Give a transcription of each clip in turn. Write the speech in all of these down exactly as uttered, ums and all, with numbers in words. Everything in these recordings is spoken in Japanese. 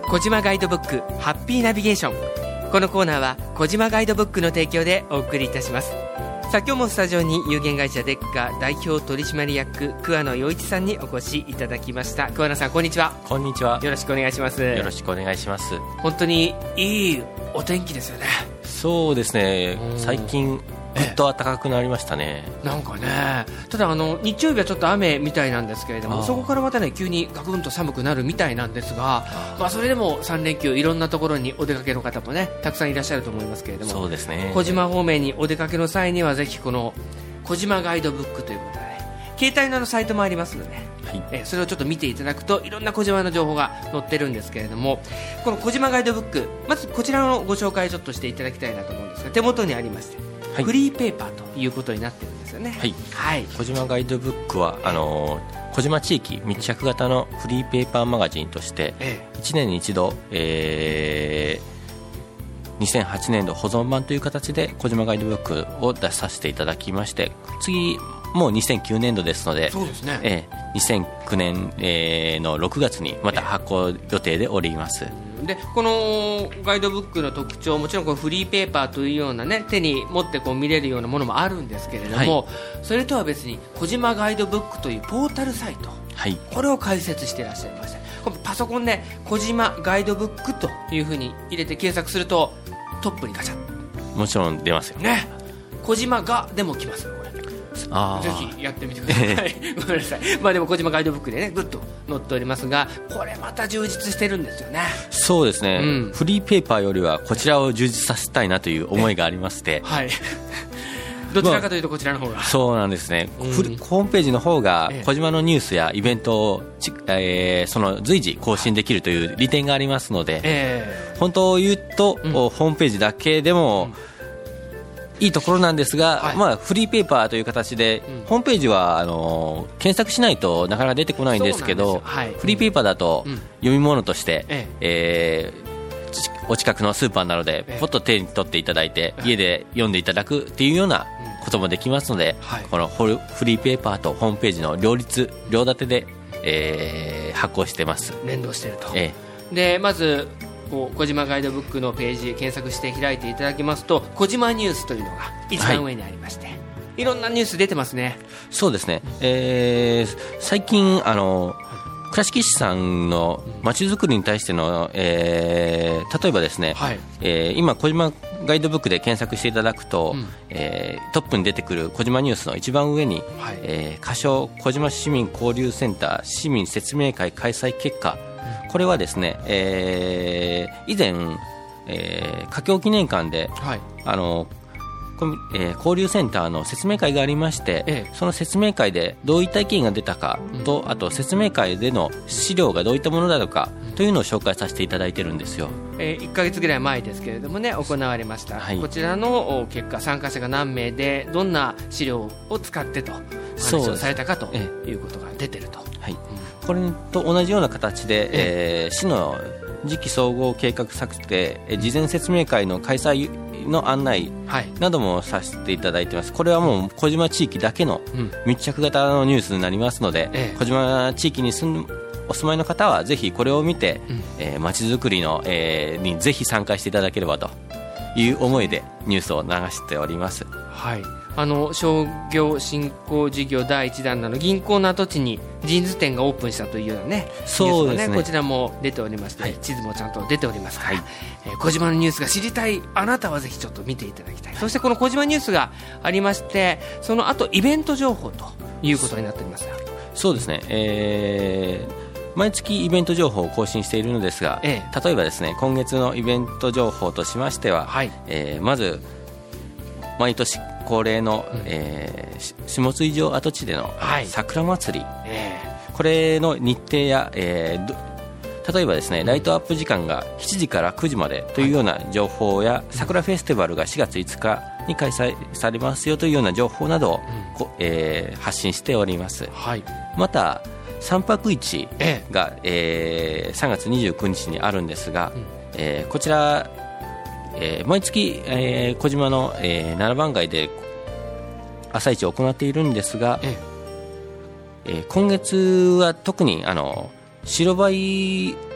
小島ガイドブックハッピーナビゲーション。このコーナーは小島ガイドブックの提供でお送りいたします。さあ今日もスタジオに有限会社デッカ代表取締役桑野陽一さんにお越しいただきました。桑野さんこんにちは。 こんにちは。 よろしくお願いします。 よろしくお願いします。 本当にいいお天気ですよね。 そうですね、最近ぐっと暖かくなりましたね。 なんかね、ただあの日曜日はちょっと雨みたいなんですけれども、そこからまたね急にガクンと寒くなるみたいなんですが、まあ、それでもさん連休いろんなところにお出かけの方もねたくさんいらっしゃると思いますけれども、 そうですね、 小島方面にお出かけの際にはぜひこの小島ガイドブックということで、ね、携帯のあのサイトもありますので、はい、えそれをちょっと見ていただくといろんな小島の情報が載ってるんですけれども、この小島ガイドブック、まずこちらのご紹介をちょっとしていただきたいなと思うんですが、手元にありまして、はい、フリーペーパーということになってるんですよね。 はい、 はい、 小島ガイドブックはあのー、小島地域密着型のフリーペーパーマガジンとして、ええ、いちねんに一度、えー、にせんはちねんど保存版という形で小島ガイドブックを出させていただきまして、次もうにせんきゅうねんどですので、 そうですね、 えー、にせんきゅうねん、えー、のろくがつにまた発行予定でおります。 でこのガイドブックの特徴、もちろんこのフリーペーパーというような、ね、手に持ってこう見れるようなものもあるんですけれども、はい、それとは別に小島ガイドブックというポータルサイト、はい、これを開設していらっしゃいまして、このパソコンで小島ガイドブックというふうに入れて検索するとトップにガチャッ、もちろん出ますよね。小島がでも来ますよ。 あぜひやってみてくださいごめんなさい、まあ、でも小島ガイドブックでねぐっと載っておりますが、これまた充実してるんですよね。 そうですね、うん、フリーペーパーよりはこちらを充実させたいなという思いがありまして、はいどちらかというとこちらの方が、 まあ、そうなんですね、うん、ホームページの方が小島のニュースやイベントを、えー、その随時更新できるという利点がありますので、えー、本当を言うと、うん、ホームページだけでも、うんいいところなんですが、はい、まあ、フリーペーパーという形で、うん、ホームページはあの検索しないとなかなか出てこないんですけど、はい、フリーペーパーだと、うん、読み物として、えええー、お近くのスーパーなどでポッと手に取っていただいて、ええ、家で読んでいただくっていうようなこともできますので、うんはい、このフリーペーパーとホームページの両立両立てで、えー、発行してます。 連動していると、ええ、でまずこう小島ガイドブックのページ検索して開いていただきますと、小島ニュースというのが一番上にありまして、はい、いろんなニュース出てますね。 そうですね、えー、最近あの倉敷市さんのまちづくりに対しての、えー、例えばですね、はいえー、今小島ガイドブックで検索していただくと、うんえー、トップに出てくる小島ニュースの一番上に、はいえー、仮称小島市民交流センター市民説明会開催結果、これはですね、えー、以前、えー、華僑記念館で、はい、あのえー、交流センターの説明会がありまして、ええ、その説明会でどういった意見が出たかと、うん、あと説明会での資料がどういったものなのかというのを紹介させていただいてるんですよ。 えー、いっかげつぐらい前ですけれどもね行われました、はい、こちらの結果参加者が何名でどんな資料を使ってと話をされたかということが出てると、 はい、うん、これと同じような形で、えー、市の次期総合計画策定事前説明会の開催の案内などもさせていただいてます。これはもう小島地域だけの密着型のニュースになりますので、うん、小島地域に住むお住まいの方はぜひこれを見て、うんえー、街づくりの、えー、にぜひ参加していただければという思いでニュースを流しております。 はい、あの商業振興事業だいいちだんの銀行の跡地にジーンズ店がオープンしたというような、ね、 そうですね、 ニュースがねこちらも出ておりまして、はい、地図もちゃんと出ておりますから、はいえー、小島のニュースが知りたいあなたはぜひちょっと見ていただきたい。そしてこの小島ニュースがありまして、その後イベント情報ということになっておりますが、 そうですね、えー、毎月イベント情報を更新しているのですが、ええ、例えばですね今月のイベント情報としましては、はいえー、まず毎年恒例の、うんえー、下津井城跡地での桜祭り、はいえー、これの日程や、えー、例えばですねライトアップ時間がしちじからくじまでというような情報や、はい、桜フェスティバルがしがついつかに開催されますよというような情報などを、うんえー、発信しております、はい、またさんぱく市が、ええー、さんがつにじゅうくにちにあるんですが、うんえー、こちらえー、毎月、えー、小島の、えー、ななばん街で朝市を行っているんですが、ええー、今月は特にあの白バイ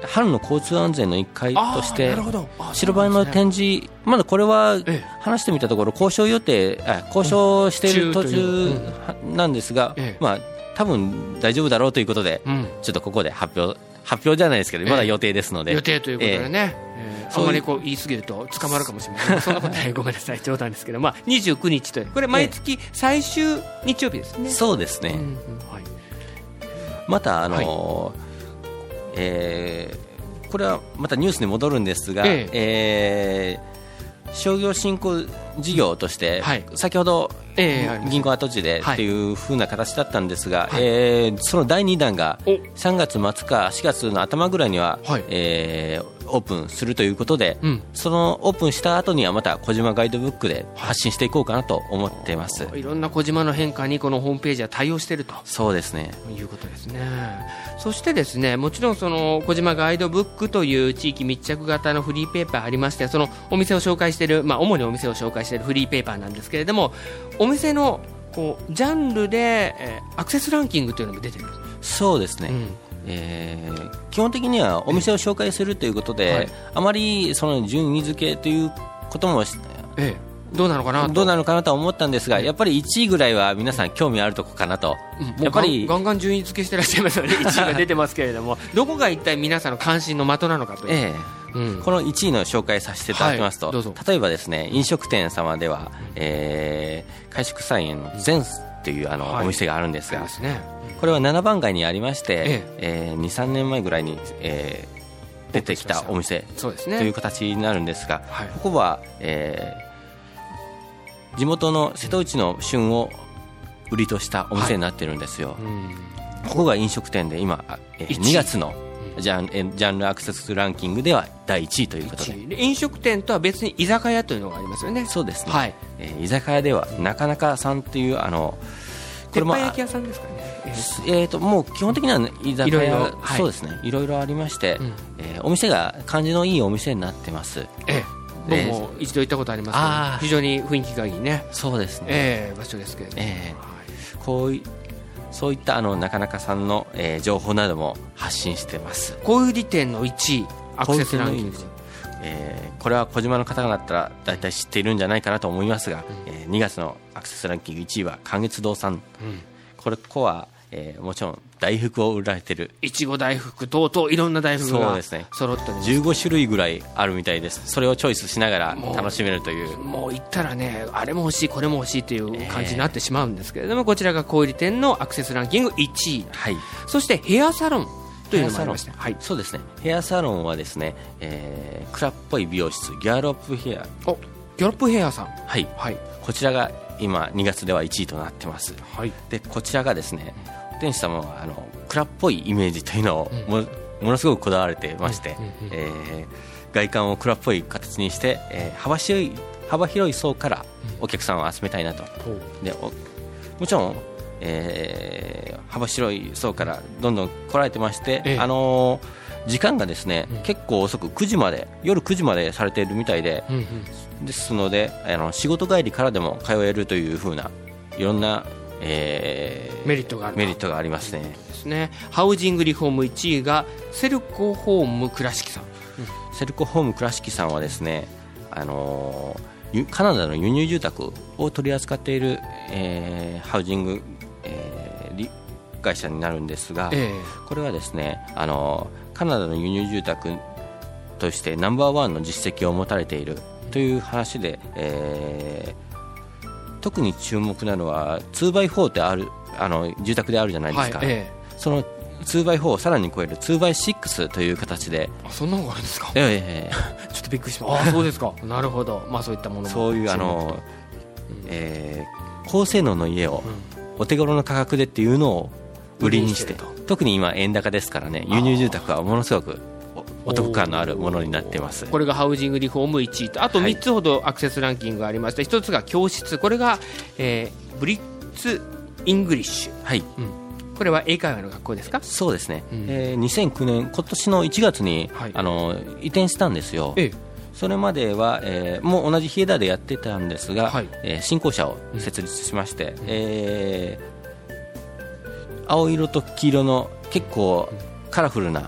春の交通安全の一環として白バイの展示、まだこれは話してみたところ交渉予定、あ交渉している途中なんですが、まあ多分大丈夫だろうということで、ちょっとここで発表発表じゃないですけど、まだ予定ですので、 予定ということでね、えー、あんまりこう言い過ぎると捕まるかもしれないそんなことはごめんなさい、冗談ですけど、まあ、にじゅうくにちという、これ毎月最終日曜日ですね。 そうですね、うんうん、はい、またあのーはい、えー、これはまたニュースに戻るんですが、えええー、商業振興事業として、はい、先ほどえー、銀行跡地でっていう風な形だったんですが、はい、えー、そのだいにだんがさんがつまつかしがつの頭ぐらいには、はい、えー、オープンするということで、うん、そのオープンした後にはまた小島ガイドブックで発信していこうかなと思っています。 いろんな小島の変化にこのホームページは対応していると。 そうですね、 いうことですね。そしてですね、もちろんその小島ガイドブックという地域密着型のフリーペーパーありまして、そのお店を紹介している、まあ、主にお店を紹介しているフリーペーパーなんですけれども、お店のこうジャンルで、えー、アクセスランキングというのも出てる。 そうですね、うん、えー、基本的にはお店を紹介するということで、はい、あまりその順位付けということも、 ええ、どうなのかなとどうなのかなと思ったんですが、やっぱりいちいぐらいは皆さん興味あるとこかなと、 うん、やっぱりガンガン順位付けしてらっしゃいますのでいちいが出てますけれどもどこが一体皆さんの関心の的なのかという、ええ、うん、このいちいの紹介させていただきますと、はい、例えばですね、飲食店様では、えー、海宿菜園のゼンスというあの、はい、お店があるんですが、ですね、これはななばん街にありまして、えええー、にさんねんまえぐらいに、えー、出てきたお店という形になるんですが、はい、ここは、えー、地元の瀬戸内の旬を売りとしたお店になってるんですよ、はい、うん、ここが飲食店で今、えー、にがつのジャン、ジャンルアクセスランキングではだいいちいということ で, で飲食店とは別に居酒屋というのがありますよね。 そうですね、はい、えー、居酒屋ではなかなかさんというあのこれも鉄板焼き屋さんですかね、 えー、ともう基本的には居酒屋、いろいろ、はい、そうですね、いろいろありまして、うん、えー、お店が感じのいいお店になってます。ええ、僕も一度行ったことありますけど、非常に雰囲気がいいね。 そうですね、 えー、場所ですけれども、えー、こういそういったあのなかなかさんの、えー、情報なども発信しています。 小売店のいちいアクセスランキング、 えー、これは小島の方々だったら大体知っているんじゃないかなと思いますが、うん、えー、にがつのアクセスランキングいちいは花月堂さん、うん、これここは、えー、もちろん大福を売られている、 いちご大福等々いろんな大福が揃ってるんです。 じゅうごしゅるいぐらいあるみたいです。それをチョイスしながら楽しめるという、 もう行ったらね、あれも欲しいこれも欲しいという感じになってしまうんですけれども、えー、こちらが小売店のアクセスランキングいちい、はい、そしてヘアサロンというのもありました。はい、 そうですね、ヘアサロンはですね、えー、クラっぽい美容室ギャロップヘア、 おギャロップヘアさん、 はい、はい、こちらが今にがつではいちいとなってます、はい、でこちらがですね、店主様はあのクラっぽいイメージというのを も,、うん、ものすごくこだわれてまして、うんうんうん、えー、外観をクラっぽい形にして、えー、幅広い幅広い層からお客さんを集めたいなと、うん、でおもちろん、えー、幅広い層からどんどん来られてまして、ええ、あのー、時間がですね、うん、結構遅くくじまで夜くじまでされているみたいで、うんうん、ですのであの仕事帰りからでも通えるという風ないろんな、えー、 メリットがあるメリットがありますね。 ですね。ハウジングリフォームいちいがセルコホーム倉敷さん、 うん、セルコホーム倉敷さんはですね、あのー、カナダの輸入住宅を取り扱っている、えー、ハウジング、えー、会社になるんですが、えー、これはですね、あのー、カナダの輸入住宅としてナンバーワンの実績を持たれているという話で、えー、特に注目なのは ツーバイフォー ってあるあの住宅であるじゃないですか、はい、えー、その ツーバイフォー をさらに超える ツーバイシックス という形で、 あ、そんなのがあるんですか、 えー、ちょっとびっくりしました。あ、そうですかなるほど、まあ、そういったものもそういうあの、うん、えー、高性能の家をお手頃の価格でっていうのを売りにして、うん、特に今円高ですからね、輸入住宅はものすごくお得感のあるものになっています。 これがハウジングリフォームいちいと、あとみっつほどアクセスランキングがありまして、はい、ひとつが教室、これが、えー、ブリッツイングリッシュ、はい、うん、これは英会話の学校ですか。 そうですね、うん、えー、にせんきゅうねん今年のいちがつに、はい、あの移転したんですよ、ええ、それまでは、えー、もう同じ日枝でやってたんですが、はい、えー、新校舎を設立しまして、うん、えー、青色と黄色の結構カラフルな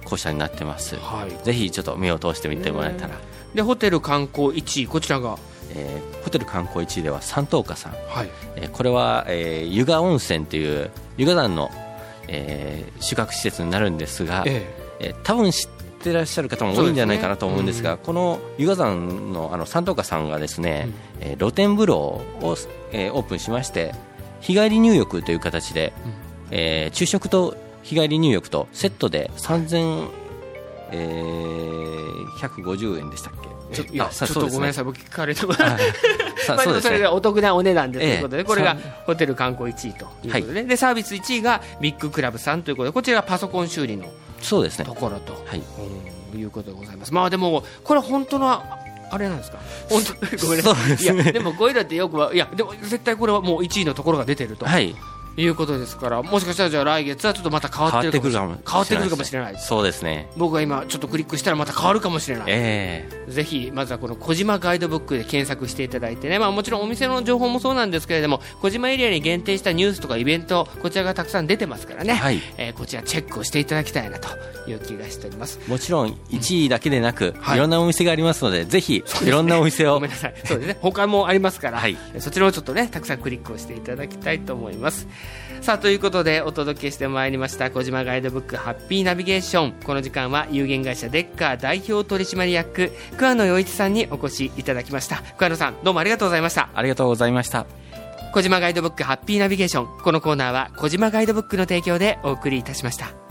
校舎になってます、はい、ぜひちょっと目を通してみてもらえたら。 でホテル観光いちい、こちらが、 えー、ホテル観光いちいでは三等家さん、はい、えー、これは、えー、湯河温泉という湯河山の、えー、宿泊施設になるんですが、えーえー、多分知ってらっしゃる方も多いんじゃないかなと思うんですが、ですね、うん、この湯河山の、あの三等家さんがですね、うん、えー、露天風呂を、えー、オープンしまして、日帰り入浴という形で、うん、えー、昼食と日帰り入浴とセットでさんぜんひゃくごじゅうえんでしたっけ。 ちょっと、いや、ちょっとごめんなさい、僕聞かれてもまあでもそれがお得なお値段でということで、これがホテル観光いちいということで、でサービスいちいがビッグクラブさんということで、こちらがパソコン修理のところと、はい、うん、いうことでございます。まあでもこれ本当のあれなんですか、本当ごめんなさい、いやでもこういうのってよくは、いやでも絶対これはもういちいのところが出てると、はい、いうことですから、もしかしたらじゃあ来月はちょっとまた変わってるかもしれない、変わってくるかもしれない。 そうですね、 僕が今ちょっとクリックしたらまた変わるかもしれない、えー、ぜひまずはこの小島ガイドブックで検索していただいてね、まあ、もちろんお店の情報もそうなんですけれども、小島エリアに限定したニュースとかイベント、こちらがたくさん出てますからね、はい、えー、こちらチェックをしていただきたいなという気がしております。 もちろんいちいだけでなく、うん、いろんなお店がありますので、はい、ぜひいろんなお店をごめんなさい、そうですね、他もありますから、はい、そちらをちょっとねたくさんクリックをしていただきたいと思います。さあということでお届けしてまいりました小島ガイドブックハッピーナビゲーション。この時間は有限会社デッカー代表取締役桑野陽一さんにお越しいただきました。桑野さん、どうもありがとうございました。 ありがとうございました。 小島ガイドブックハッピーナビゲーション、このコーナーは小島ガイドブックの提供でお送りいたしました。